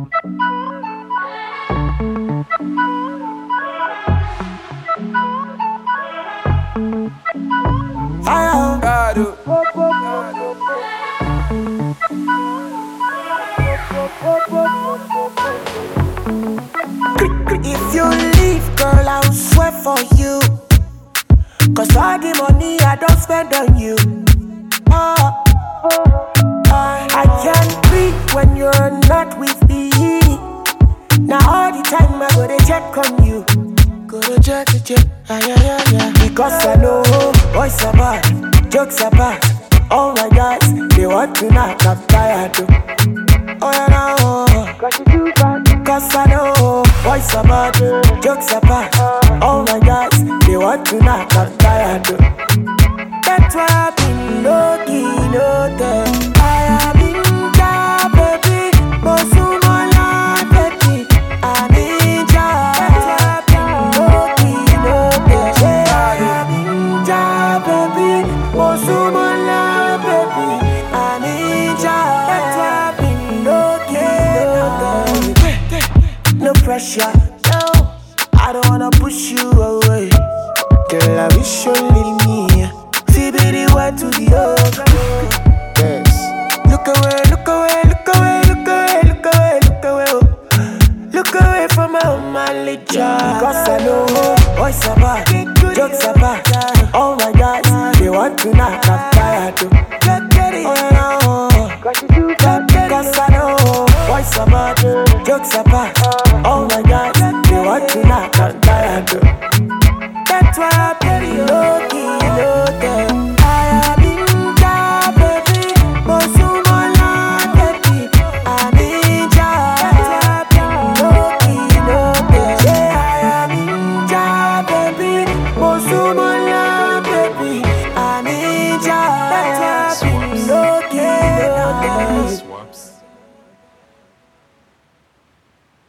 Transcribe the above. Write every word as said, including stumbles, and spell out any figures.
If you leave, girl, I'll swear for you. Cause all the money I don't spend on you. Oh, I can't breathe when you're not with me. Now all the time I go to check on you. Go to check, to check, ah, yeah, yeah, yeah. Because I know boys are bad, jokes are bad. All my guys, they want to knock, I'm tired of. Oh yeah, no. Cause you too bad. Cause I know boys are bad, jokes are bad. All my guys, they want to knock, I'm tired of. That's why I've been low-key, low-tech. I have been job, baby. Mosumola, baby. I need job. That's why I've been low-key, low-tech. I have been job, baby. Mosumola, baby. I need job. That's why I've been low-key, low-tech. No pressure, no. I don't wanna push you away. Girl, I wish you leave me. Be the way to the ocean. Yes. Look away, look away, look away, look away, look away, look away, oh. Look away from my manly child. Because I know boys are bad, jokes are bad. All my guys, they want to knock, I'm tired of. Oh no, because I know boys are bad, jokes are bad.